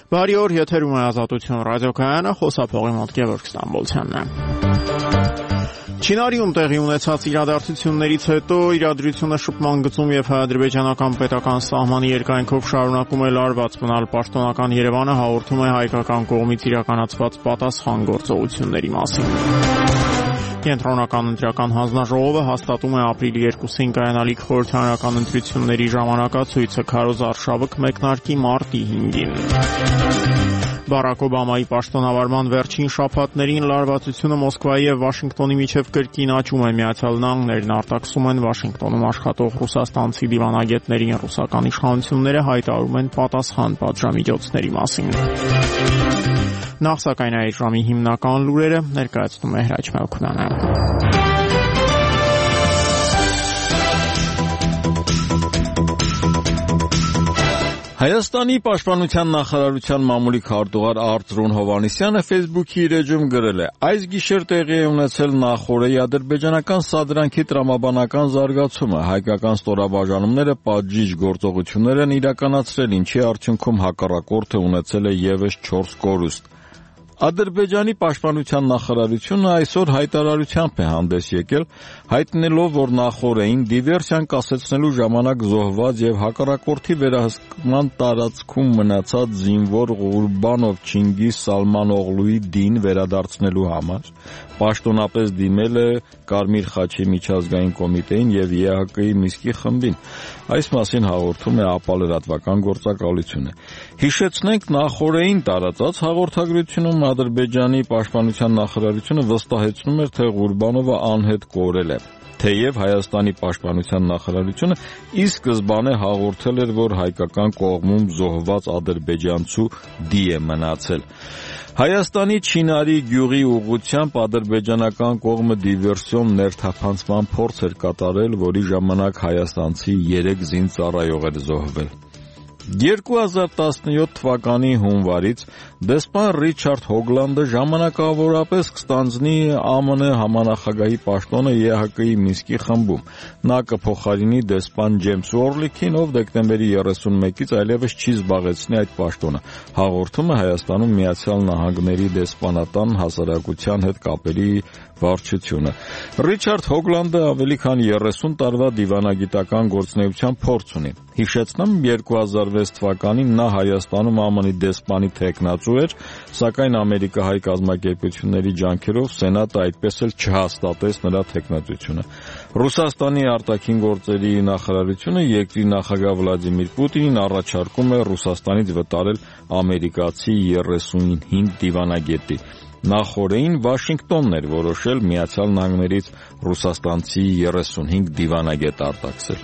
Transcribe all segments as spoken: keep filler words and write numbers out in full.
Բարի օր, եթերում է Ազատություն ռադիոկայանը, խոսափողի մոտ Գևորգ Ստամբոլցյանն է։ Չինարիում տեղի ունեցած իրադարձություններից հետո իրադրությունը շփման գծում եւ հայ-ադրբեջանական պետական սահմանի երկայնքով շարունակում է լարված մնալ։ Պաշտոնական Երևանը հաղորդում է հայկական կողմից իրականացված պատասխան գործողությունների մասին։ Կենտրոնական ընտրական հանձնաժողովը հաստատում է ապրիլի երկուսին կայանալիք խորհրդարանական ընտրությունների ժամանակացույցը, քարոզ արշավը կմեկնարկի մարտի հինգին։ Բարակ Օբամայի պաշտոնավարման վերջին շաբաթներին լարվածությունը Մոսկվայի եւ Վաշինգտոնի միջև կրկին աճում է։ Միացյալ Նահանգներն արտաքսում են Վաշինգտոնում աշխատող ռուսաստանցի դիվանագետներին, ռուսական իշխանությունները հայտարարում են պատասխան պատժամիջոցների մասին։ Նախ սակայն այդ ժամի հիմնական լուրերը ներկայացնում է Հրաչ Մելքոնյանը։ Հայաստանի պաշտպանության նախարարության մամուլի քարտուղար Արծրուն Հովհաննիսյանը Facebook-ի իր էջում գրել է. «Այս գիշեր տեղի է ունեցել Նախորեի ադրբեջանական սադրանքի տրամաբանական զարգացումը, հայկական ստորաբաժանումները պատժիչ գործողություններ են իրականացրել, ինչի արդյունքում հակառակորդը ունեցել է ևս չորս կորուստ»։ Ադրբեջանի պաշտպանության նախարարությունը այսօր հայտարարությամբ է հանդես եկել, հայտնելով, որ Նախորեին դիվերսիան կասեցնելու ժամանակ զոհված եւ հակառակորդի վերահսկման տարածքում մնացած զինվոր Ղուրբանով Չինգիզ Սալմանօղլուի դին վերադարձնելու համար պաշտոնապես դիմել է Կարմիր խաչի միջազգային կոմիտեին եւ ԵԱՀԿ-ի Մինսկի խմբին։ Այս մասին հաղորդում է ԱՊԱ լրատվական գործակալությունը։ Հիշեցնենք, Նախորեին տարածած հաղորդագրությունում Ադրբեջանի պաշտպանության նախարարությունը վստահեցնում էր, թե Ղուրբանովը անհետ կորել է, թեև Հայաստանի պաշտպանության նախարարությունը ի սկզբանե հաղորդել էր, որ հայկական կողմում զոհված ադրբեջանցու դի է մնացել։ Հայաստանի Չինարի գյուղի ուղղությամբ ադրբեջանական կողմը դիվերսիոն ներթափանցման փորձ էր կատարել, որի ժամանակ հայաստանցի երեք զինծառայող էր զոհվել։ երկու հազար տասնյոթ թվականի հունվարից դեսպան Ռիչարդ Հոգլանդը ժամանակավորապես կստանձնի ԱՄՆ համանախագահի պաշտոնը ԵԱՀԿ-ի Մինսկի խմբում։ Նա կփոխարինի դեսպան Ջեյմս Օրլիքին, ով դեկտեմբերի երեսունմեկից այլևս չի զբաղեցնի այդ պաշտոնը։ Հաղորդում է Հայաստանում Միացյալ Նահանգների դեսպանատան հասարակության հետ կապերի վարչությունը։ Ռիչարդ Հոգլանդը ավելի քան երեսուն տարվա դիվանագիտական գործունեության փորձ ունի։ Հիշեցնեմ, երկու հազար վեց թվականին նա Հայաստանում ԱՄՆ-ի դեսպանի թեկնածու էր, սակայն ամերիկահայ կազմակերպությունների ջանքերով Սենատը այդպես էլ չհաստատեց նրա թեկնածությունը։ Ռուսաստանի արտաքին գործերի նախարարությունը երկրի նախագահ Վլադիմիր Պուտինին առաջարկում է Ռուսաստանից վտարել ամերիկացի երեսունհինգ դիվանագետի։ Նախորեին Վաշինգտոնն էր որոշել Միացյալ Նահանգներից ռուսաստանցի երեսունհինգ դիվանագետ արտաքսել։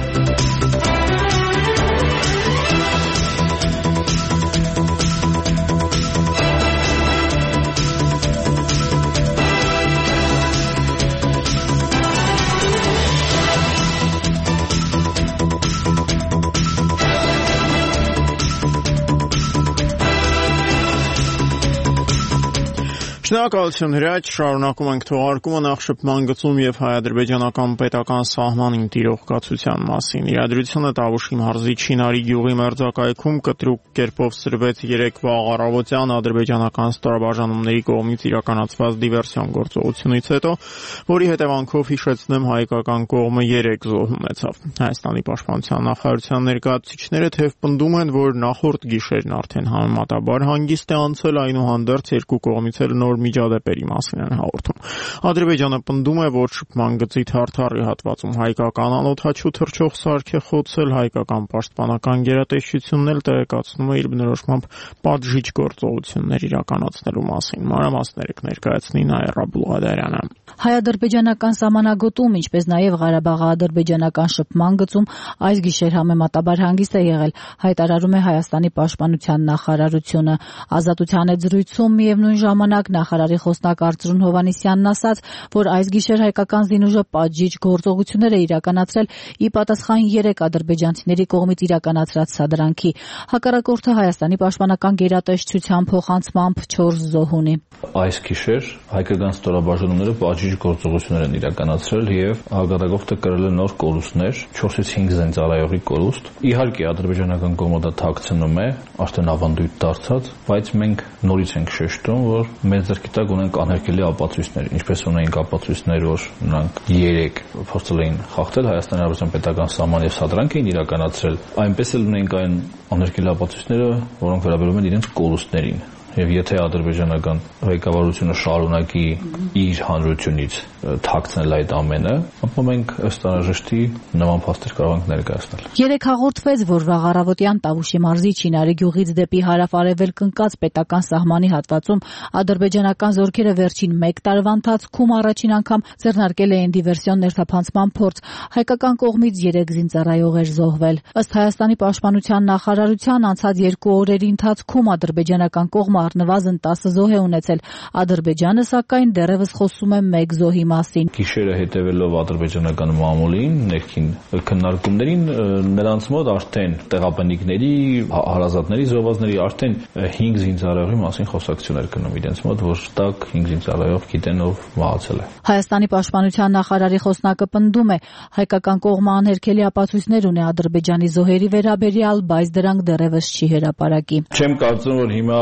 Շնորհակալություն Հրաչ, շարունակում ենք թողարկումը նախ շփման գծում եւ հայ-ադրբեջանական պետական սահմանին տիրող կացության մասին։ Իրադրությունը Տավուշի մարզի Չինարի գյուղի մերձակայքում կտրուկ կերպով սրվեց երեկվա առավոտյան ադրբեջանական ստորաբաժանումների կողմից իրականացված դիվերսիոն գործողությունից հետո, որի հետևանքով հիշեցնեմ հայկական կողմը երեք զոհ ունեցավ։ Հայաստանի պաշտպանության նախարարության ներկայացուցիչները թեև պնդում են, որ նախորդ գիշերն արդեն համեմատաբար հանգիստ է անցել, այնուհանդերձ երկու կողմից էլ նոր միջադեպերի մասին են հաղորդում։ Ադրբեջանը պնդում է, որ շփման գծի թարթարի հատվածում հայկական անօդաչու թռչող սարք է խոցել, հայկական պաշտպանական գերատեսչությունն էլ տեղեկացնում է իր բնորոշմամբ պատժիչ գործողություններ իրականացնելու մասին։ Մանրամասները կներկայացնի Նաիրա Բուլղադարյանը։ Հայ-ադրբեջանական սահմանագոտում, ինչպես նաև Ղարաբաղի-ադրբեջանական շփման գծում այս գիշեր համեմատաբար հանգիստ է եղել, հայտարարում է Հայաստանի պաշտպանության նախարարությունը։ Ազատության հետ զրույցում միևնույն ժամանակ նախարարի խոսնակ Արծրուն Հովհաննիսյանն ասաց, որ այս գիշեր հայկական զինուժը պատժիչ գործողություններ է իրականացրել ի պատասխան երեք ադրբեջանցիների կողմից իրականացրած սադրանքի։ Հակառակորդը Հայաստանի պաշտպանական գերատեսչության փոխանցմամբ չորս զոհ ունի։ Այս գիշեր հայկական ստորաբաժանումները պատժիչ գործողություններ են իրականացրել եւ հակառակորդը կրել է նոր կորուստներ, չորսից հինգ զինծառայողի կորուստ։ Իհարկե ադրբեջանական կողմը դա թաքցնում է, արդեն ավանդույթ դարձած, բայց մենք նորից ենք շեշտում, որ մեր ձեռքի տակ ունենք անհերքելի ապացույցներ, ինչպես ունենք ապացույցներ, որ նրանք երեք փորձել էին խախտել Հայաստանի Հանրապետության պետական սահման եւ սադրանք էին իրականացրել, այնպես էլ ունենք այն անհերքելի ապացույցները, որոնք վերաբերում են իրենց կորուստներին։ Եվ եթե ադրբեջանական ղեկավարությունը շարունակի իր հանրությունից թաքցնել այդ ամենը, ապա մենք ըստ անհրաժեշտի նման փաստեր կարող ենք ներկայացնել։ Երեք հաղորդվեց, որ վաղ առավոտյան Տավուշի մարզի Չինարի գյուղից դեպի հարավ-արևելք ընկած պետական սահմանի հատվածում ադրբեջանական զորքերը վերջին մեկ տարվա ընթացքում առաջին անգամ ձեռնարկել էին դիվերսիոն ներթափանցման փորձ։ Հայկական կողմից երեք զինծառայող էր զոհվել։ Ըստ Հայաստանի պաշտպանության նախարարության անցած երկու օրերի ընթացքում ադրբեջանական կողմը առնվազն տասը զոհ է ունեցել։ Ադրբեջանը սակայն դեռևս խոսում է մեկ զոհի մասին։ Գիշերը հետևելով ադրբեջանական մամուլին, ներքին քննարկումներին, նրանց մոտ արդեն տեղաբնիկների, հարազատների, զոհվածների արդեն հինգ զինծառայողի մասին խոսակցություն էր գնում իրենց մոտ, որ տակ հինգ զինծառայող գիտեն ով մահացել է։ Հայաստանի պաշտպանության նախարարի խոսնակը պնդում է, հայկական կողմը անհերքելի ապացույցներ ունի Ադրբեջանի զոհերի վերաբերյալ, բայց դրանք դեռևս չի հրապարակի։ Չեմ կարծում, որ հիմա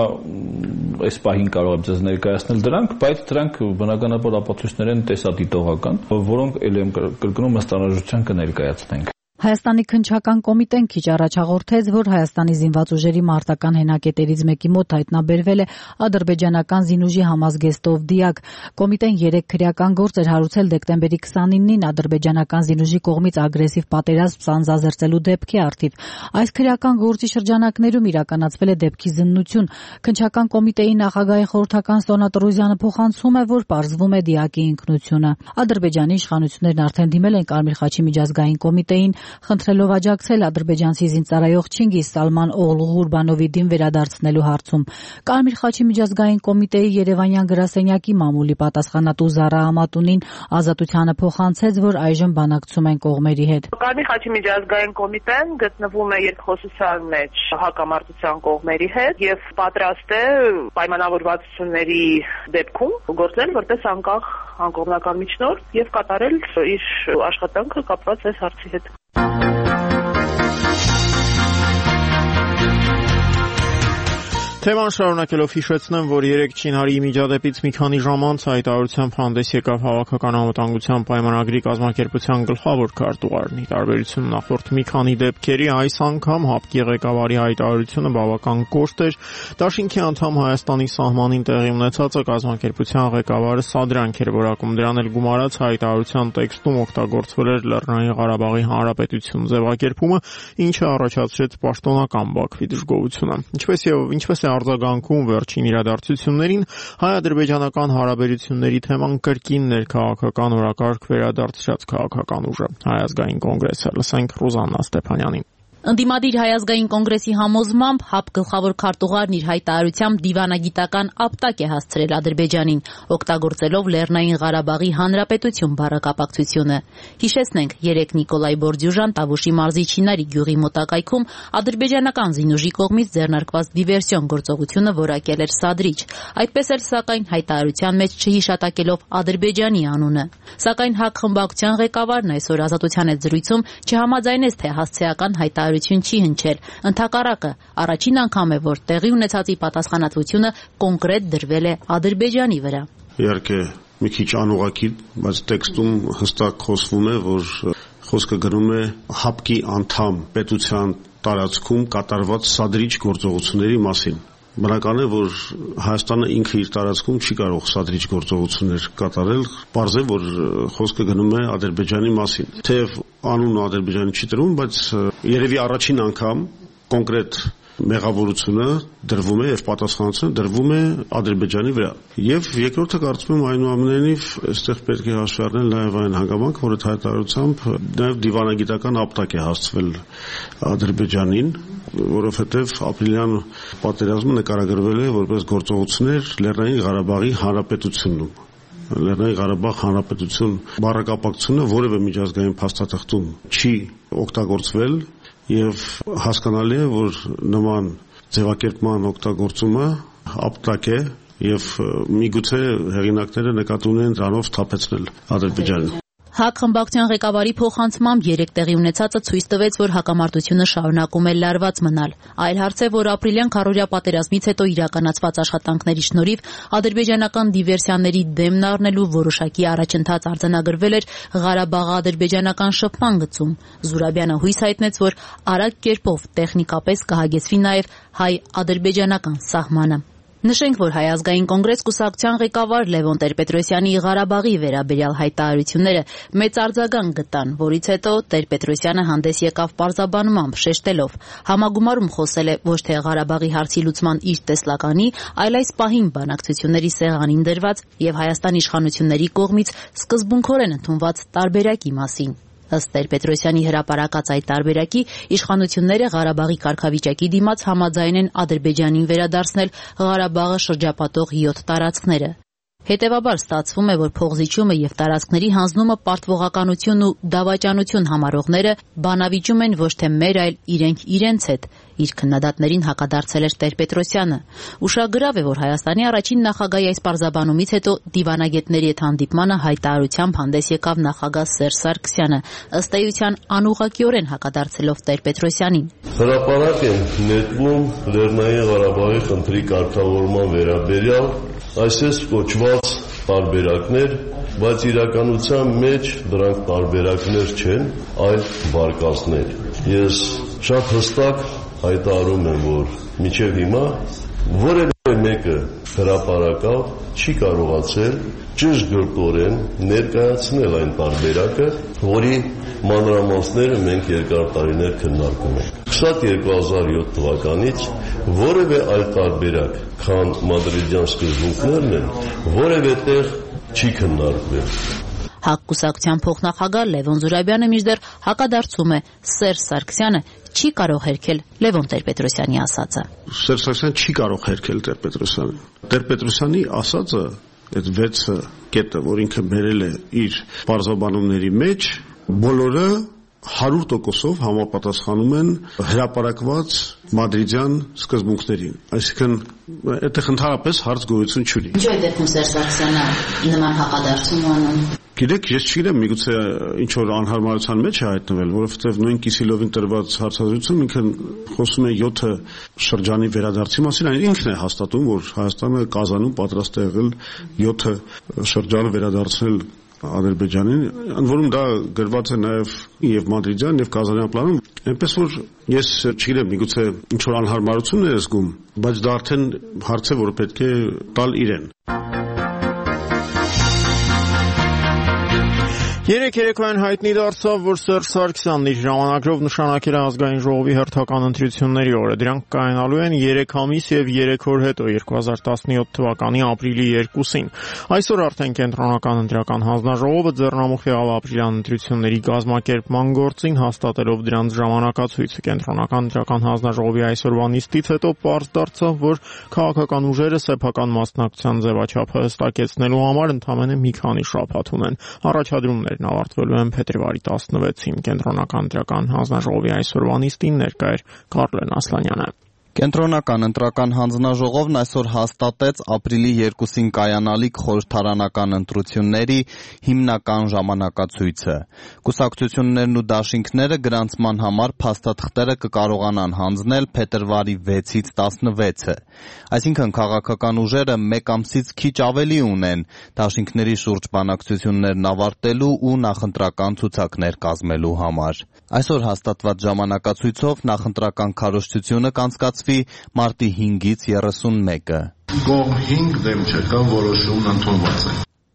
այս պահին կարող եմ ձեզ ներկայացնել դրանք, բայց դրանք բնականաբար ապացույցներ են տեսադիտողական, որոնք ել եմ կրկնում ըստ անհրաժեշտության կներկայացնենք։ Հայաստանի քննչական կոմիտեն քիչ առաջ հաղորդեց, որ Հայաստանի զինված ուժերի մարտական հենակետերից մեկի մոտ հայտնաբերվել է ադրբեջանական զինուժի համազգեստով դիակ։ Կոմիտեն երեք քրեական գործ էր հարուցել դեկտեմբերի քսանինին ադրբեջանական զինուժի կողմից ագրեսիվ պատերազմ սանձազերծելու դեպքի առթիվ։ Այս քրեական գործի շրջանակներում իրականացվել է դեպքի զննություն։ Քննչական կոմիտեի նախագահի խորհրդական Սոնա Տրոզյանը փոխանցում է, որ պարզվում է դիակի ինքնությունը։ Ադրբեջանի իշխանություններն արդեն դիմել են Կարմիր խաչի միջազգային կոմիտեին, խնդրելով աջակցել ադրբեջանցի զինծառայող Չինգիզ Սալման Օղլու Ղուրբանովի դին վերադարձնելու հարցում։ Կարմիր խաչի միջազգային կոմիտեի երևանյան գրասենյակի մամուլի պատասխանատու Զարա Ամատունին Ազատությանը փոխանցեց, որ այժմ բանակցում են կողմերի հետ։ Կարմիր խաչի միջազգային կոմիտեն գտնվում է երկխոսության մեջ հակամարտության կողմերի հետ եւ պատրաստ է պայմանավորվածությունների դեպքում գործել որպես անկախ անկողմնական միջնորդ եւ կատարել իր աշխատանքը կապված այս հարցի հետ։ Թեման շարունակելով հիշեցնեմ, որ երեք Չինարի միջադեպից մի քանի ժամ անց հայտարարությամբ հանդես եկավ Հավաքական անվտանգության պայմանագրի կազմակերպության գլխավոր քարտուղարն։ Ի տարբերություն նախորդ մի քանի դեպքերի, այս անգամ ՀԱՊԿ-ի ղեկավարի հայտարարությունը բավական կոշտ էր։ Դաշինքի անդամ Հայաստանի սահմանին տեղի ունեցածը կազմակերպության ղեկավարը սադրանք էր որակում, դրան էլ գումարած հայտարարության տեքստում օգտագործվել էր Լեռնային Ղարաբաղի Հանրապետություն ձևակերպումը, ինչը առաջացրեց պաշտոնական Բաքվի դժգոհությունը։ Ինչպես եւ ինչպես արձագանքում վերջին իրադարձություններին, հայ-ադրբեջանական հարաբերությունների թեման կրկին ներքաղաքական օրակարգ վերադարձրած քաղաքական ուժը։ Հայ ազգային կոնգրեսը, լսենք Ռուզաննա Ստեփանյանին։ Ընդդիմադիր Հայ ազգային կոնգրեսի համոզմամբ ՀԱՊԿ գլխավոր քարտուղարն իր հայտարարությամբ դիվանագիտական ապտակ է հասցրել Ադրբեջանին, օգտագործելով Լեռնային Ղարաբաղի Հանրապետություն բառակապակցությունը։ Հիշեցնենք, երեկ Նիկոլայ Բորդյուժան Տավուշի մարզի Չինարի գյուղի մոտակայքում ադրբեջանական զինուժի կողմից ձեռնարկված դիվերսիոն գործողությունը որակել էր սադրիչ, այդպես էլ սակայն հայտարարության մեջ չհիշատակելով Ադրբեջանի անունը։ Սակայն ՀԱԿ խմբակցության ղեկավարն այսօր Ազատության հետ զրույցում չհամաձայնեց, թե հասցեական հայտարարություն չի հնչել։ Ընդհակառակը, առաջին անգամ է, որ տեղի ունեցածի պատասխանատվությունը կոնկրետ դրվել է Ադրբեջանի վրա։ Իհարկե, մի քիչ անուղղակի, բայց տեքստում հստակ խոսվում է, որ խոսքը գրում է ՀԱՊԿ-ի անդամ պետության տարածքում կատարված սադրիչ գործողությունների մասին։ Բնական է, որ Հայաստանը ինքը իր տարածքում չի կարող սադրիչ գործողություններ կատարել, պարզ է, որ խոսքը գնում է Ադրբեջանի մասին։ Թեև անունը Ադրբեջանի չի տրվում, բայց երևի առաջին անգամ կոնկրետ մեղավորությունը դրվում է եւ պատասխանատվությունը դրվում է Ադրբեջանի վրա։ Եվ երկրորդը կարծում եմ այնուամենայնիվ այստեղ պետք է հաշվի առնել նաեւ այն հանգամանք, որը հայտարարությամբ նաեւ դիվանագիտական ապտակ է հասցվել Ադրբեջանին, որովհետեւ ապրիլյան պատերազմը նկարագրվել է որպես գործողություններ Լեռնային Ղարաբաղի Հանրապետությունում։ Լեռնային Ղարաբաղ Հանրապետություն բառակապակցությունը որևէ միջազգային փաստաթղթում չի օգտագործվել եւ հասկանալի է, որ նման ձևակերպման օգտագործումը ապտակ է եւ միգուցե հեղինակները նկատի ունեն դրանով թափեցնել Ադրբեջանին։ ՀԱԿ խմբակցության ղեկավարի փոխանցմամբ երեք տեղի ունեցածը ցույց տվեց, որ հակամարտությունը շարունակում է լարված մնալ։ Այլ հարց է, որ ապրիլյան քառօրյա պատերազմից հետո իրականացված աշխատանքների շնորհիվ ադրբեջանական դիվերսիաների դեմն առնելու որոշակի առաջընթաց արձանագրվել էր Ղարաբաղ-ադրբեջանական շփման գծում։ Զուրաբյանը հույս հայտնեց, որ արագ կերպով տեխնիկապես կհագեցվի նաև հայ-ադրբեջանական սահմանը։ Նշենք, որ Հայ ազգային կոնգրես կուսակցության ղեկավար Լևոն Տեր-Պետրոսյանի Ղարաբաղի վերաբերյալ հայտարարությունները մեծ արձագանք գտան, որից հետո Տեր-Պետրոսյանը հանդես եկավ պարզաբանմամբ, շեշտելով. համագումարում խոսել է ոչ թե Ղարաբաղի հարցի լուծման իր տեսլականի, այլ այս պահին բանակցությունների սեղանին դրված եւ Հայաստան իշխանությունների կողմից սկզբունքորեն ընդունված տարբերակի մասին։ Ըստ Տեր-Պետրոսյանի հրապարակած այդ տարբերակի իշխանությունները Ղարաբաղի կարգավիճակի դիմաց համաձայն են Ադրբեջանին վերադարձնել Ղարաբաղը շրջապատող յոթ տարածքները։ Հետևաբար ստացվում է, որ փողզիջումը եւ տարածքների հանձնումը պարտվողականություն ու դավաճանություն համարողները բանավիճում են ոչ թե մեր, այլ իրենք իրենց հետ։ Իր քննադատներին հակադարձել էր Տեր-Պետրոսյանը։ Ուշագրավ է, որ Հայաստանի առաջին նախագահի այս պարզաբանումից հետո դիվանագետների հետ հանդիպմանը հայտարարությամբ հանդես եկավ նախագահ Սերժ Սարգսյանը, ըստ էության անուղղակիորեն հակադարձելով Տեր-Պետրոսյանին։ Հրապարակ են նետվում Լեռնային Ղարաբաղի խնդրի կարգավորման վերաբերյալ այսպես կոչված տարբերակներ, բայց իրականության մեջ դրանք տարբերակներ չեն, այլ վարկածներ։ Ես շատ հստակ հայտարարում եմ, որ մինչև հիմա որևէ մեկը հրապարակավ չի կարողացել ճշգրտորեն ներկայացնել այն տարբերակը, որի մանրամասները մենք երկար տարիներ քննարկում ենք։ Շատ երկու հազար յոթ թվականից որևէ այլ տարբերակ, քան մադրիդյան սկզբունքներն են, որևէ տեղ չի քննարկվել։ ՀԱԿ կուսակցության փոխնախագահ Լևոն Զուրաբյանը մինչդեռ հակադարձում է Սերժ Սարգսյանը չի կարող հերքել Լևոն Տեր-Պետրոսյանի ասածը։ Սերժ Սարգսյանը չի կարող հերքել Տեր-Պետրոսյանին։ Տեր-Պետրոսյանի ասածը, այդ վեց կետը, որ ինքը բերել է իր պարզաբանումների մեջ, բոլորը հարյուր տոկոսով համապատասխանում են հրապարակված մադրիդյան սկզբունքներին։ Այսինքն, այդտեղ ընդհանրապես հարց գոյություն չունի։ Ինչու է դեպքում Սերժ Սարգսյանը նման հակադարձում անում։ Գիտեք, ես չգիտեմ, միգուցե ինչ որ անհարմարության մեջ է հայտնվել, որովհետև նույն Կիսիլովին տրված հարցազրույցում ինքը խոսում է յոթ շրջանի վերադարձի մասին, այն ինքն է հաստատում, որ Հայաստանը Կազանում պատրաստ է եղել յոթ շրջան վերադարձնել Ադրբեջանին, ընդ որում դա գրված է նաև եւ մադրիդյան եւ կազանյան պլանում, այնպես որ ես չգիտեմ, միգուցե ինչ որ անհարմարություն է զգում, բայց դա արդեն հարց է, որը պետք է տալ իրեն։ Երեք երեկոյան հայտնի դարձավ, որ Սերժ Սարգսյանն իր ժամանակով նշանակել է ազգային ժողովի հերթական ընտրությունների օրը։ Դրանք կայանալու են երեք ամիս եւ երեք օր հետո երկու հազար տասնյոթ թվականի ապրիլի երկուսին։ Այսօր արդեն կենտրոնական ընտրական հանձնաժողովը ձեռնամուխ եղավ ապրիլյան ընտրությունների կազմակերպման գործին, հաստատելով դրանց ժամանակացույցը։ Կենտրոնական ընտրական հանձնաժողովի այսօրվա նիստից հետո պարզ դարձավ, որ քաղաքական ուժերը սեփական մասնակցության ձևաչափը հստակեցնելու համար ընդամենը մի քանի շաբաթ ունեն։ Առաջադրումներ ավարտվելու են փետրվարի տասնվեցին։ Կենտրոնական ընտրական հանձնաժողովի այսօրվա նիստին ներկա էր Կարլեն Ասլանյանը։ Կենտրոնական ընտրական հանձնաժողովն այսօր հաստատեց ապրիլի երկուսին կայանալիք խորհրդարանական ընտրությունների հիմնական ժամանակացույցը։ Կուսակցություններն ու դաշինքները գրանցման համար փաստաթղթերը կկարողանան հանձնել փետրվարի վեցից տասնվեցը։ Այսինքն քաղաքական ուժերը մեկ ամսից քիչ ավելի ունեն դաշինքների շուրջ բանակցություններն ավարտելու ու նախընտրական ցուցակներ կազմելու համար։ Այսօր հաստատված ժամանակացույցով նախընտրական քարոզչությունը կանցկացվի մարտի հինգից երեսունմեկը։ Կողմ հինգ դեմ չկա, որոշումն ընդունված է։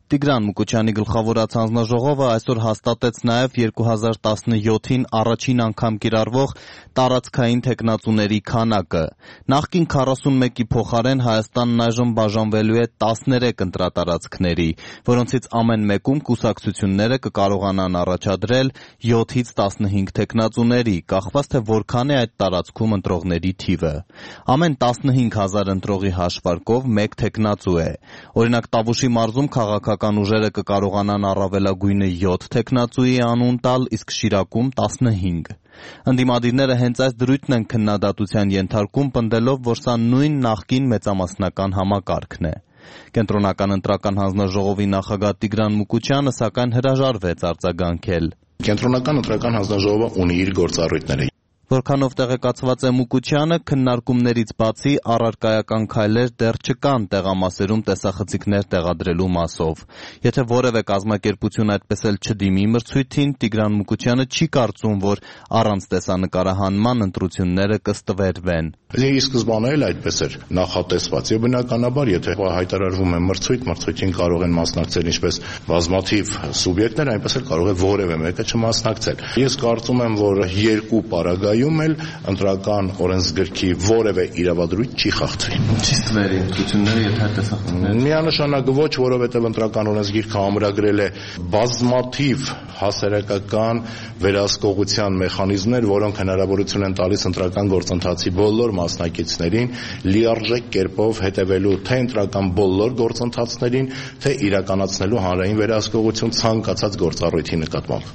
Տիգրան Մուկուչյանի գլխավորած հանձնաժողովը այսօր հաստատեց նաև երկու հազար տասնյոթին առաջին անգամ կիրառվող տարածքային թեկնածուների քանակը։ Նախկին քառասունմեկի փոխարեն Հայաստանն այժմ բաժանվելու է տասներեք ընտրատարածքների, որոնցից ամեն մեկում կուսակցությունները կկարողանան առաջադրել յոթից տասնհինգ թեկնածուների, կախված թե որքան է այդ տարածքում ընտրողների թիվը։ Ամեն տասնհինգ հազար ընտրողի հաշվարկով մեկ թեկնածու է։ Օրինակ Տավուշի մարզում քաղաքական ուժերը կկարողանան առավելագույնը յոթ թեկնածուի անուն տալ, իսկ Շիրակում տասնհինգ։ Ընդդիմադիրները հենց այս դրույթն են քննադատության ենթարկում, պնդելով, որ սա նույն նախկին մեծամասնական համակարգն է։ Կենտրոնական ընտրական հանձնաժողովի նախագահ Տիգրան Մուկուչյանը սակայն հրաժարվեց արձագանքել։ Կենտրոնական ընտրական հանձնաժողովը ունի իր գործառույթները։ Որքանով տեղեկացված է Մուկուչյանը, քննարկումներից բացի առարկայական քայլեր դեռ չկան տեղամասերում տեսախցիկներ տեղադրելու մասով։ Եթե որևէ կազմակերպություն այդպես էլ չդիմի մրցույթին, Տիգրան Մուկուչյանը չի կարծում, որ առանց տեսանկարահանման ընտրությունները կստվերվեն։ Ի սկզբանե էլ այդպես էր նախատեսված, եւ բնականաբար, եթե հայտարարվում է մրցույթ, մրցույթին կարող են մասնակցել ինչպես բազմաթիվ սուբյեկտներ, այնպես էլ կարող է որևէ մեկը չմասնակցել։ Ես կարծում եմ, որ երկու պարագայում էլ ընտրական օրենսգրքի որևէ իրավադրույթ չի խախտվի։ Չի ստվերի ընտրությունները, եթե տեսախցիկներ։ Միանշանակ ոչ, որովհետև ընտրական օրենսգիրքը ամրագրել է բազմաթիվ հասարակական վերահսկողության մեխանիզմներ, որոնք հնարավորություն են տալիս ընտրական գործընթացի բոլոր մասնակիցներին լիարժեք կերպով հետևելու թե ընտրական բոլոր գործընթացներին, թե իրականացնելու հանրային վերահսկողություն ցանկացած գործառույթի նկատմամբ։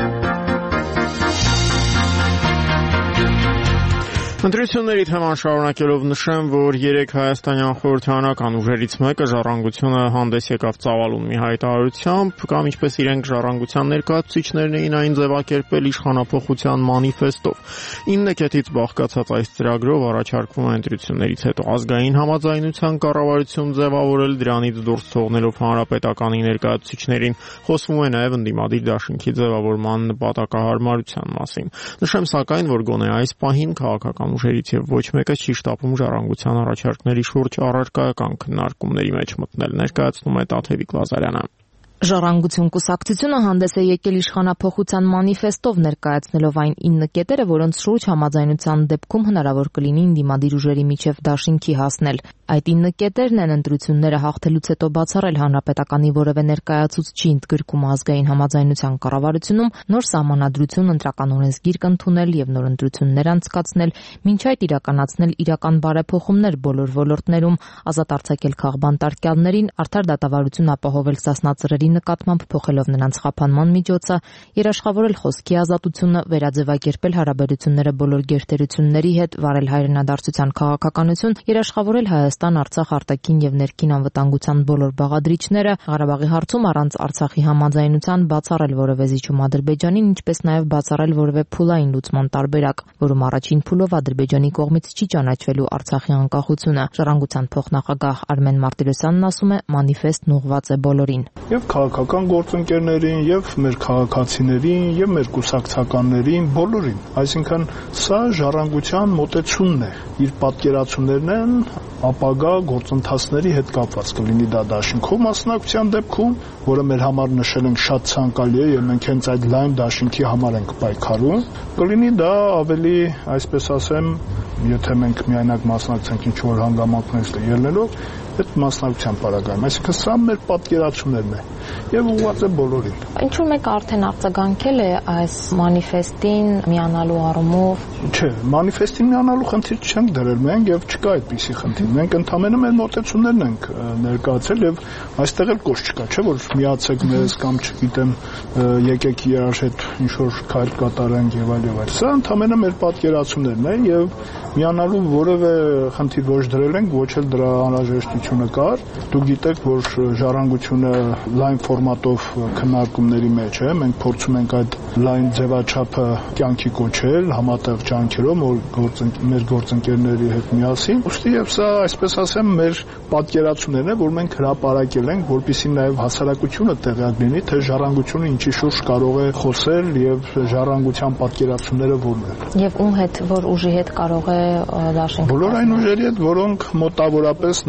Ընտրությունների թեման շարունակելով նշեմ, որ երեք հայաստանյան խորհրդարանական ուժերից մեկը Ժառանգությունը հանդես եկավ ծավալուն մի հայտարարությամբ, կամ ինչպես իրենք Ժառանգության ներկայացուցիչներն էին այն ձևակերպել իշխանափոխության մանիֆեստով։ ինը կետից բաղկացած այս ծրագրով առաջարկվում է ընտրություններից հետո ազգային համաձայնության կառավարություն ձևավորել, դրանից դուրս թողնելով հանրապետականի ներկայացուցիչներին։ Խոսվում է նաև ընդդիմադիր դաշինքի ձևավորման նպատակահարմարության մասին։ Նշեմ սակայն, որ գոնե այս պահին քաղաքական ուժերից եւ ոչ մեկը չի շտապում Ժառանգության առաջարկների շուրջ առարկայական քննարկումների մեջ մտնել, ներկայացնում է Տաթևիկ Լազարյանը։ Ժառանգություն կուսակցությունը հանդես է եկել իշխանափոխության մանիֆեստով, ներկայացնելով այն ինը կետերը, որոնց շուրջ համաձայնության դեպքում հնարավոր կլինի ընդդիմադիր ուժերի միջև դաշինքի հասնել։ Այդ ինը կետերն են ընտրությունները հաղթելուց հետո բացառել հանրապետականի որևէ ներկայացուցչի ընդգրկում ազգային համաձայնության կառավարությունում, նոր սահմանադրություն ընտրական օրենսգիր կընդունել եւ նոր ընտրություններ անցկացնել, մինչ այդ իրականացնել իրական բարեփոխումներ բոլոր ոլորտներում, ազատ արձակել քաղբանտարկյալներին, արդար դատավարություն ապահովել սասնածրերի նկատմամբ փոխելով նրանց խափանման միջոցը, երաշխավորել խոսքի ազատությունը, վերաձևակերպել հարաբերությունները բոլոր գերտերությունների հետ, վարել հայրենադարձության քաղաքականություն, երաշխավորել Հայաստան-Արցախ արտաքին եւ ներքին անվտանգության բոլոր բաղադրիչները, Ղարաբաղի հարցում առանց Արցախի համաձայնության բացառել որևէ զիջում Ադրբեջանին, ինչպես նաեւ բացառել որևէ փուլային լուծման տարբերակ, որում առաջին փուլով Ադրբեջանի կողմից չի ճանաչվելու Արցախի անկախությունը։ Ժառանգության փոխնախագահ Արմեն Մարտիրոսյանն ասում է, մանիֆեստն ուղղված է բոլորին։ Եվ քաղաքական գործընկերներին, եւ մեր քաղաքացիներին, եւ մեր կուսակցականներին, բոլորին։ Այսինքն սա Ժառանգության մոտեցումն է, իր պատկերացումներն են ապագա գործընթացների հետ կապված, կլինի դա դաշինքով մասնակցության դեպքում, որը մեր համար նշել ենք շատ ցանկալի է եւ մենք հենց այդ լայն դաշինքի համար ենք պայքարում, կլինի դա ավելի, այսպես ասեմ, եթե մենք միայնակ մասնակցենք ինչ որ հանգամանքներ ելնելով, այդ մասնակցության պարագայում, այսինքն սա մեր պատկերացումներն է եւ ուղղված է բոլորին։ Ինչու մեկ արդեն արձագանքել է այս մանիֆեստին միանալու առումով։ Չէ, մանիֆեստին միանալու խնդիր չենք դրել մենք եւ չկա այդպիսի խնդիր։ Մենք ընդհանրապես մեր մոտեցումներն ենք ներկայացել եւ այստեղ էլ կոչ չկա, չէ՞ որ միացեք մեզ կամ չգիտեմ եկեք իրար հետ ինչ որ քայլ կատարենք եւ այլ եւ այլ։ Սա ընդհանրապես մեր պատկերացումներն են եւ միանալու որևէ խնդիր ոչ դրել ենք, ոչ էլ դրա անհրաժեշտություն կար։ Դուք գիտեք, որ Ժառանգությունը լայն ֆորմատով քննարկումների մեջ է, մենք փորձում ենք այդ լայն ձևաչափը կյանքի կոչել համատեղ ջանքերով մեր գործընկերների հետ միասին։ Ուստի եւ սա, այսպես ասեմ, մեր պատկերացումներն են, որ մենք հրապարակել ենք, որպեսզի նաեւ հասարակությունը տեղյակ լինի, թե Ժառանգությունը ինչի շուրջ կարող է խոսել եւ Ժառանգության պատկերացումները որն են։ Եվ ում հետ, որ ուժի հետ կարող է դաշինք։ Բոլոր այն ուժերի հետ, որոնք մոտավորապես նմանատիպ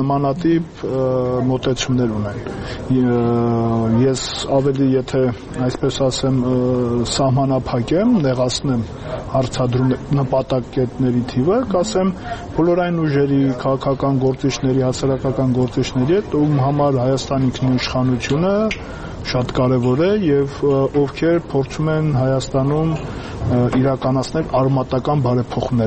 տիպ մոտեցումներ ունեն։ Ես ավելի, եթե այսպես ասեմ, սահմանափակ եմ, նեղացնեմ հարցադրում նպատակետների թիվը, կասեմ բոլորային ուժերի, քաղաքական գործիչների, հասարակական գործիչների հետ, ում համար Հայաստանի ինքնիշխանությունը շատ կարևոր է եւ ովքեր փորձում են Հայաստանում իրականացնել արմատական բարեփոխումներ։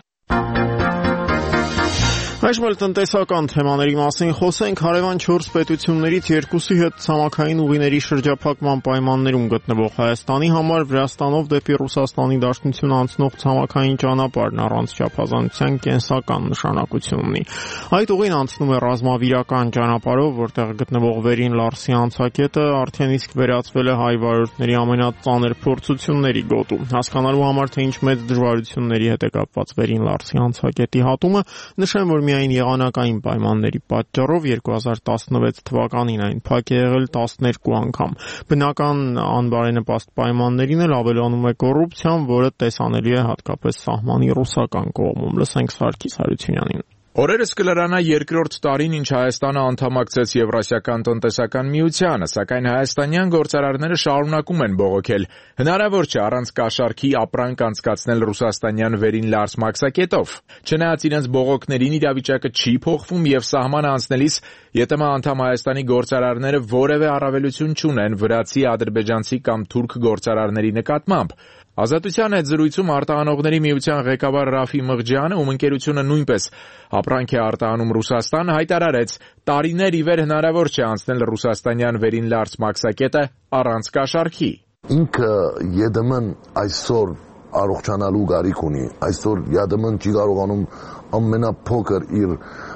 Այժմ էլ տնտեսական թեմաների մասին խոսենք։ Հարևան չորս պետություններից երկուսի հետ ցամաքային ուղիների շրջափակման պայմաններում գտնվող Հայաստանի համար Վրաստանով դեպի Ռուսաստանի Դաշնություն անցնող ցամաքային ճանապարհն առանց չափազանցության կենսական նշանակություն ունի։ Այդ ուղին անցնում է ռազմավիրական ճանապարհով, որտեղ գտնվող Վերին Լարսի անցակետը արդեն իսկ վերածվել է հայ վարորդների ամենածանր փորձությունների գոտու։ Հասկանալու համար, թե ինչ մեծ դժվարությունների հետ է կապված Վերին Լարսի անցակետի հատումը, նշեմ, որ միայն եղանակային պայմանների պատճառով երկու հազար տասնվեց թվականին այն փակ է եղել տասներկու անգամ։ Բնական անբարենպաստ պայմաններին էլ ավելանում է կոռուպցիան, որը տեսանելի է հատկապես սահմանի ռուսական կողմում։ Լսենք Սարգիս Հարությունյանին։ Օրերս կլրանա երկրորդ տարին, ինչ Հայաստանը անդամակցեց Եվրասիական տնտեսական միությանը, սակայն հայաստանյան գործարարները շարունակում են բողոքել։ Հնարավոր չէ առանց կաշառքի ապրանք անցկացնել ռուսաստանյան Վերին Լարս մաքսակետով։ Չնայած իրենց բողոքներին, իրավիճակը չի փոխվում եւ սահմանը անցնելիս ԵՏՄ անդամ Հայաստանի գործարարները որևէ առավելություն չունեն վրացի, ադրբեջանցի կամ թուրք գործարարների նկատմամբ։ Ազատության հետ զրույցում արտահանողների միության ղեկավար Ռաֆի Մղջյանը, ում ընկերությունը նույնպես ապրանք է արտահանում Ռուսաստան, հայտարարեց, տարիներ ի վեր հնարավոր չէ անցնել ռուսաստանյան Վերին Լարս մաքսակետը առանց կաշառքի։ Ինքը ԵԴՄ-ն այսօր առողջանալու գարիք ունի, այսօր ԵԴՄ-ն չի կարողանում ամենափոքր իր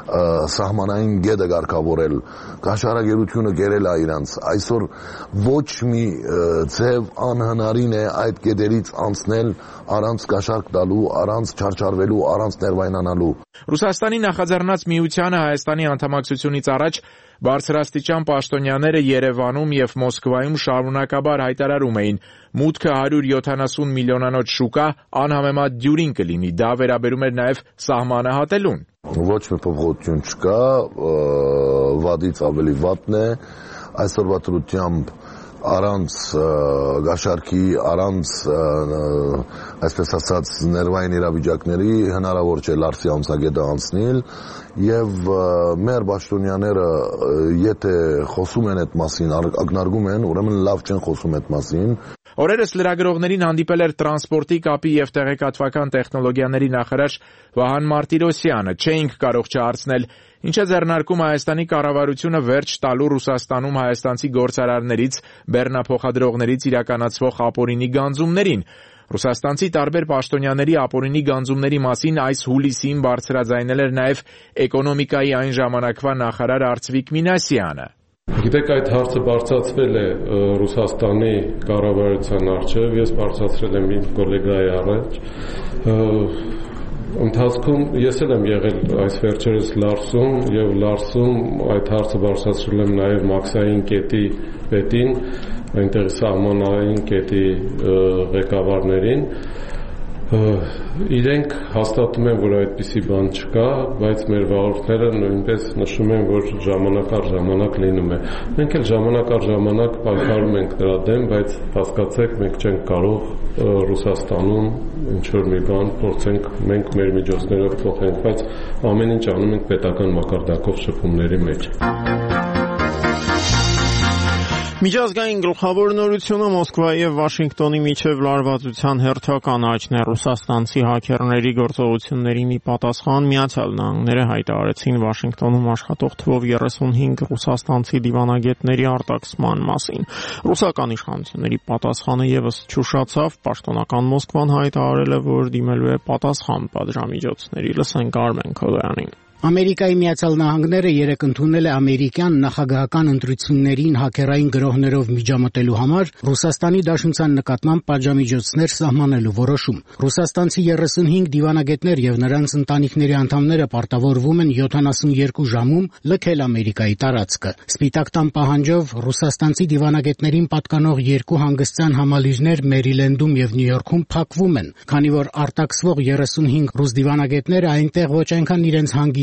սահմանային գետը կարգավորել, կաշառակերությունը գերել է իրանց, այսօր ոչ մի ձև անհնարին է այդ գետերից անցնել առանց կաշառք տալու, առանց չարչարվելու, առանց ներվայնանալու։ Ռուսաստանի նախաձեռնած միությանը Հայաստանի անդամակցությունից առաջ բարձրաստիճան պաշտոնյաները Երևանում եւ Մոսկվայում շարունակաբար հայտարարում էին, մուտքը հարյուր յոթանասուն միլիոնանոց շուկա անհամեմատ դյուրին կլինի, դա վերաբերում էր նաեւ սահմանը հատելուն։ Ոչ մի փոփոխություն չկա, վատից ավելի վատն է, այսօրվա դրությամբ առանց գաշարքի, առանց այսպես ասած ներվային իրավիճակների հնարավոր չէ Լարսի անցակետը անցնել եւ մեր պաշտոնյաները եթե խոսում են այդ մասին, ակնարկում են, ուրեմն լավ չեն խոսում այդ մասին։ Օրերս լրագրողներին հանդիպել էր տրանսպորտի, կապի եւ տեղեկատվական տեխնոլոգիաների նախարար Վահան Մարտիրոսյանը, չէինք կարող չհարցնել, ինչ է ձեռնարկում Հայաստանի կառավարությունը վերջ տալու Ռուսաստանում հայաստանցի գործարարներից, բեռնափոխադրողներից իրականացվող ապօրինի գանձումներին։ Ռուսաստանցի տարբեր պաշտոնյաների ապօրինի գանձումների մասին այս հուլիսին բարձրաձայնել էր նաեւ էկոնոմիկայի այն ժամանակվա նախարար Արծվիկ Մինասյանը։ Գիտեք, այդ հարցը բարձրացվել է Ռուսաստանի կառավարության առջև, ես բարձրացրել եմ իմ գոլեգայի առաջ։ Ընթացքում ես էլ եմ եղել այս վերջերս Լարսում եւ Լարսում այդ հարցը բարձրացրել եմ նաեւ Մաքսային կետի պետին, այնտեղ սահմանային կետի ղեկավարներին։ Իրենք հաստատում են, որ այդպիսի բան չկա, բայց մեր վարորդները նույնպես նշում են, որ ժամանակ առ ժամանակ լինում է։ Մենք էլ ժամանակ առ ժամանակ պայքարում ենք դրա դեմ, բայց հասկացեք, մենք չենք կարող Ռուսաստանում ինչ-որ մի բան փորձենք մենք մեր միջոցներով փոխենք, բայց ամեն ինչ անում ենք պետական մակարդակով շփումների մեջ։ Միջազգային գլխավոր նորությունը Մոսկվայի եւ Վաշինգտոնի միջև լարվածության հերթական աճն է։ Ռուսաստանցի հաքերների գործողություններին ի պատասխան Միացյալ Նահանգները հայտարարեցին Վաշինգտոնում աշխատող թվով երեսունհինգ ռուսաստանցի դիվանագետների արտաքսման մասին։ Ռուսական իշխանությունների պատասխանը եւս չուշացավ, պաշտոնական Մոսկվան հայտարարել է, որ դիմելու է պատասխան պատժամիջոցների։ Լսենք Արմեն Քոդոյանին։ Ամերիկայի Միացյալ Նահանգները երեկ ընդունել է ամերիկյան նախագահական ընտրություններին հաքերային գրոհներով միջամտելու համար Ռուսաստանի Դաշնության նկատմամբ պատժամիջոցներ սահմանելու որոշում։ Ռուսաստանցի երեսունհինգ դիվանագետներ եւ նրանց ընտանիքների անդամները պարտավորվում են յոթանասունյոթ ժամում լքել Ամերիկայի տարածքը։ Սպիտակ տան պահանջով ռուսաստանցի դիվանագետներին պատկանող երկու հանգստյան համալիրներ Մերիլենդում եւ Նյու Յորքում փակվում են, քանի որ արտաքսվող երեսունհինգ ռուս դիվանագետները այնտեղ ոչ այնքան իրենց հանգիստ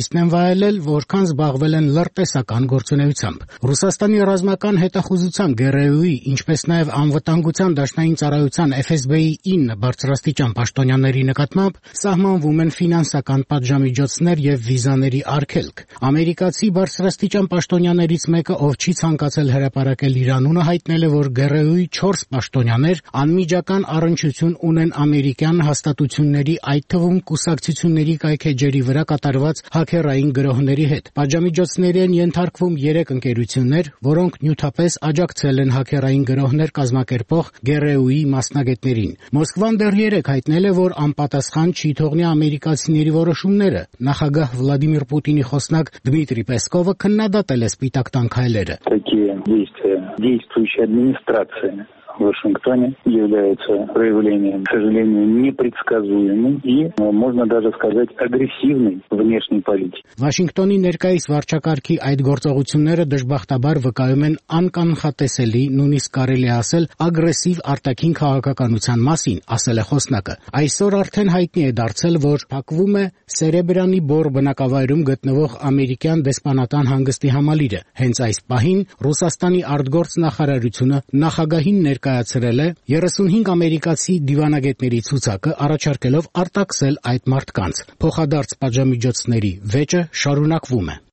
նույնիսկ են վայելել, որքան զբաղվել են լրտեսական գործունեությամբ։ Ռուսաստանի ռազմական հետախուզության Գ R U-ի, ինչպես նաև անվտանգության դաշնային ծառայության F S B-ի ինը բարձրաստիճան պաշտոնյաների նկատմամբ սահմանվում են ֆինանսական պատժամիջոցներ եւ վիզաների արգելք։ Ամերիկացի բարձրաստիճան պաշտոնյաներից մեկը, ով չի ցանկացել հրապարակել իր անունը, հայտնել է, որ Գ R U-ի չորս պաշտոնյաներ անմիջական առնչություն ունեն ամերիկյան հաստատությունների, այդ թվում կուսակցությունների կայքեջերի վրա կատարված հաքերային գրոհների հետ։ Պատժամիջոցների են ենթարկվում երեք ընկերություններ, որոնք նյութապես աջակցել են հաքերային գրոհներ կազմակերպող Գ R U-ի մասնագետներին։ Մոսկվան դեռ հայտնել է, որ անպատասխան չի թողնի ամերիկացիների որոշումները։ Նախագահ Վլադիմիր Պուտինի խոսնակ Դմիտրի Պեսկովը քննադատել է Սպիտակ տան քայլերը։ Действующей администрации в Вашингтоне являются проявлением, к сожалению, непредсказуемой и, можно даже сказать, агрессивной внешней политики. Վաշինգտոնի ներկայիս վարչակարգի այդ գործողությունները դժբախտաբար վկայում են անկանխատեսելի, նույնիսկ կարելի է ասել, ագրեսիվ արտաքին քաղաքականության մասին, ասել է խոսնակը։ Այսօր արդեն հայտնի է դարձել, որ փակվում է Սերեբրյանի բոր բնակավայրում գտնվող ամերիկյան դեսպանատան հանգստի համալիրը։ Հենց այս պահին Ռուսաստանի արտգործ նախարարությունը նախագահին ներկայացրել է երեսունհինգ ամերիկացի դիվանագետների ցուցակը, առաջարկելով արտաքսել այդ մարդկանց։ Փոխադարձ պատժամիջոցների վեճը շարունակվում է։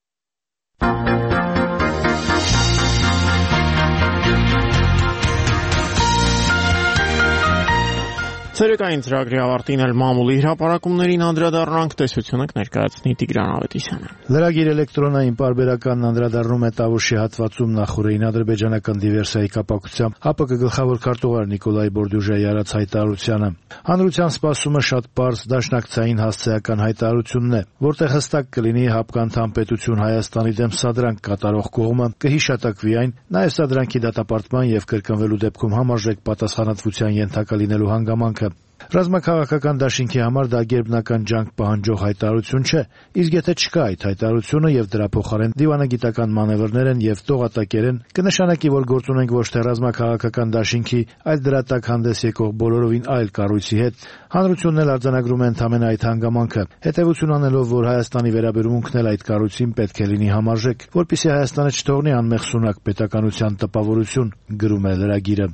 Ցերեկային ծրագրի ավարտին էլ մամուլի հրապարակումներին անդրադառնանք, տեսությունը կներկայացնի Տիգրան Ավետիսյանը։ Լրագիր էլեկտրոնային պարբերականն անդրադառնում է Տավուշի հատվածում նախորդին ադրբեջանական դիվերսիայի կապակցությամբ ՀԱՊԿ գլխավոր քարտուղար Նիկոլայ Բորդյուժայի արած հայտարարությանը։ Հանրության սպասումը շատ պարզ դաշնակցային հասցեական հայտարարությունն է, որտեղ հստակ կլինի ՀԱՊԿ անդամ պետություն Հայաստանի դեմ սադրանք կատարող կողմը կհիշատակվի այն, նաև սադրանքի դատապարտման եւ կրկնվելու դեպքում համարժեք պատասխանատվության ենթակա լինելու հանգամանքը։ Ռազմաքաղաքական դաշինքի համար դա գերբնական ջանք պահանջող հայտարարություն չէ, իսկ եթե չկա այդ հայտարարությունը եւ դրա փոխարեն դիվանագիտական մանևրներ են եւ տողատակեր են, կնշանակի, որ գործ ունենք ոչ թե ռազմաքաղաքական դաշինքի, այլ դրա տակ հանդես եկող բոլորովին այլ կառույցի հետ։ Հանրությունն էլ արձանագրում է ընդամենը այդ հանգամանքը, հետեւություն անելով, որ Հայաստանի վերաբերմունքն էլ այդ կառույցին պետք է լինի համարժեք, որպեսզի Հայաստանը չթողնի անմեղ սունակ պետականության տպավորություն, գրում է լրագիրը։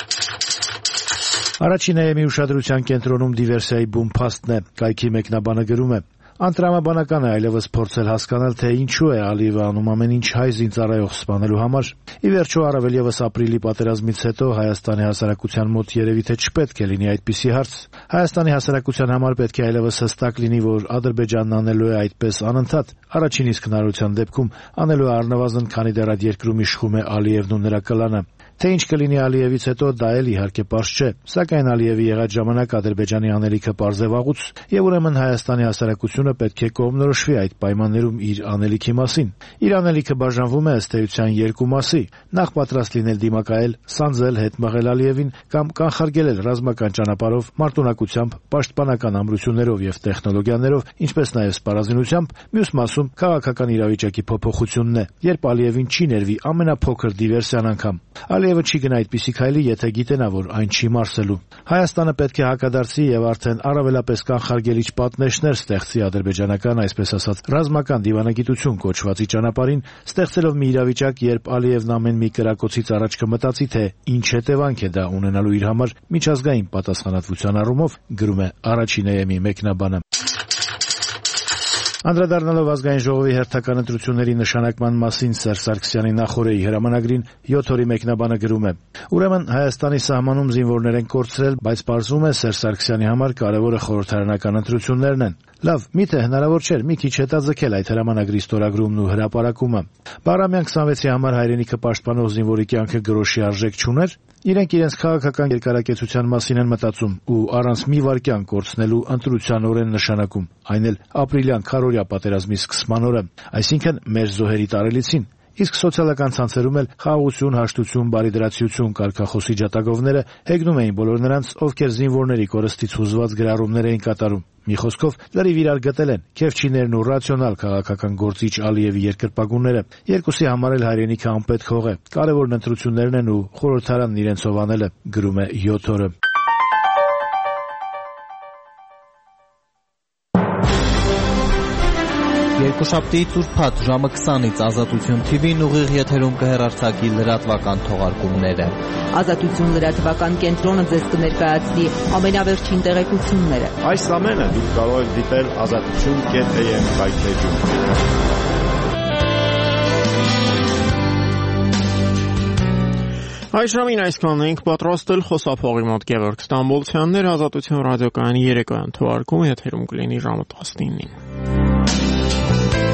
Առաջին էմի ուշադրության կենտրոնում դիվերսիայի բում փաստն է, կայքի մեկնաբանը գրում է. Անտրամաբանական է այլևս փորձել հասկանալ, թե ինչու է Ալիևը անում ամեն ինչ հայ զինծառայող սպանելու համար։ Ի վերջո, առավել ևս ապրիլի պատերազմից հետո Հայաստանի հասարակության մոտ երևի թե չպետք է լինի այդպիսի հարց։ Հայաստանի հասարակության համար պետք է այլևս հստակ լինի, որ Ադրբեջանն անելու է այդպես անընդհատ։ Առաջին իսկ հնարավորության դեպքում անելու է առնվազն, քանի դեռ այդ երկրում իշխում է Ալիևն ու նրա կլանը։ Թե ինչ կլինի Ալիևից հետո, դա էլ իհարկե պարզ չէ, սակայն Ալիևի եղած ժամանակ Ադրբեջանի անելիքը պարզ է վաղուց, եւ ուրեմն Հայաստանի հասարակությունը պետք է կողմնորոշվի այդ պայմաններում իր անելիքի մասին։ Իր անելիքը բաժանվում է ըստ էության երկու մասի. նախ պատրաստ լինել դիմակայել, սանձել, հետ մղել Ալիևին կամ կանխարգելել ռազմական ճանապարհով, մարտունակությամբ, պաշտպանական ամրություններով եւ տեխնոլոգիաներով, ինչպես նաեւ սպառազինությամբ, մյուս մասում քաղաքական իրավիճակի փոփոխությունն է, երբ Ալիևին չի ներվի ամենափոքր դիվերսիան անգամ։ Ալիևը չի գնա այդպիսի քայլի, եթե գիտենա, որ այն չի մարսելու։ Հայաստանը պետք է հակադարձի եւ արդեն առավելապես կանխարգելիչ պատնեշներ ստեղծի ադրբեջանական, այսպես ասած, ռազմական դիվանագիտություն կոչվածի ճանապարհին, ստեղծելով մի իրավիճակ, երբ Ալիևն ամեն մի կրակոցից առաջ կմտածի, թե ինչ հետևանք է դա ունենալու իր համար միջազգային պատասխանատվության առումով, գրում է առաջին էմի մեկնաբանը։ Անդրադառնալով ազգային ժողովի հերթական ընտրությունների նշանակման մասին Սերժ Սարգսյանի նախօրեի հրամանագրին յոթ օրի մեկնաբանը գրում է. Ուրեմն Հայաստանի սահմանում զինվորներ են կորցրել, բայց պարզվում է Սերժ Սարգսյանի համար կարևորը խորհրդարանական ընտրություններն են։ Լավ, միթե հնարավոր չէր մի քիչ հետաձգել այդ հրամանագրի ստորագրումն ու հրապարակումը։ Բաղրամյան քսանվեցի համար հայրենիքը պաշտպանող զինվորի կյանքը գրոշի արժեք չուներ։ Իրենք իրենց քաղաքական երկարակեցության մասին են մտածում ու առանց մի վայրկյան կորցնելու ընտրության օրեն նշանակում, այն էլ ապրիլյան քարորյա պատերազմի սկսման օրը, այսինքն մեր զոհերի տարելիցին։ Իսկ սոցիալական ցանցերում էլ խաղաղություն, հաշտություն, բարիդրացիություն կարգախոսի ջատագովները հեգնում էին բոլոր նրանց, ովքեր զինվորների կորստից հուզված գրառումներ էին կատարում։ Մի խոսքով, լրիվ իրար գտել են Քեֆչիներն ու ռացիոնալ քաղաքական գործիչ Ալիևի երկրպագունները։ Երկուսի համար էլ հայրենիքը անպետք հող է։ Կարևորն ընտրություններն են ու խորհրդարանն իրենցով անելը, գրում է յոթ օրը։ Երկուշաբթիից ուրբաթ ժամը քսանից Ազատություն Թի Վին ուղիղ եթերում կհեռարձակի լրատվական թողարկումները։ Ազատություն լրատվական կենտրոնը ձեզ կներկայացնի ամենավերջին տեղեկությունները։ Այս ամենը դուք կարող եք դիտել ազատություն կետ էյ էմ կայքեջում։ Այժմին այսքանն ենք պատրաստել խոսափողի մոտ Գևորգ Ստամբոլցյաններ, Ազատություն ռադիոկայանի երեկոյան թողարկումը եթերում կլինի ժամը տասնինին։